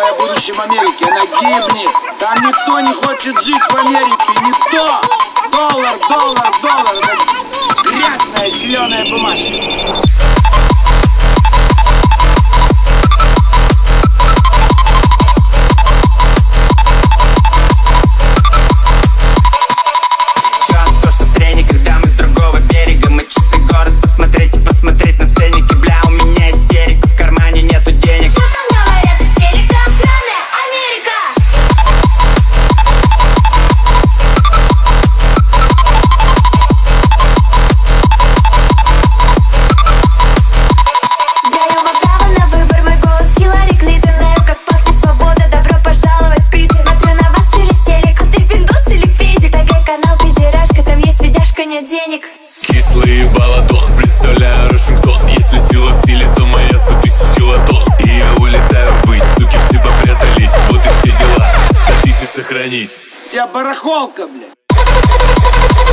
о будущем Америки, она гибнет. Там никто не хочет жить в Америке, никто. Доллар, доллар, доллар, это грязная зеленая бумажка. Посмотреть на ценники, бля, у меня истерика, в кармане нету денег. Что там говорят из телека? Сраная Америка! Даю вам право на выбор, мой голос Хиллари Клинтон. Знаю, как пахнет свобода, добро пожаловать в Питер. Смотрю на вас через телек, а ты пиндус или педик? ТГ-канал Педерашка, там есть видяшка, нет денег. Кислый балатон, представляю Вашингтон. Если сила в силе, то моя 100 000 килотонн. И я улетаю ввысь, суки все попрятались. Вот и все дела, спасись и сохранись. Я барахолка, блядь.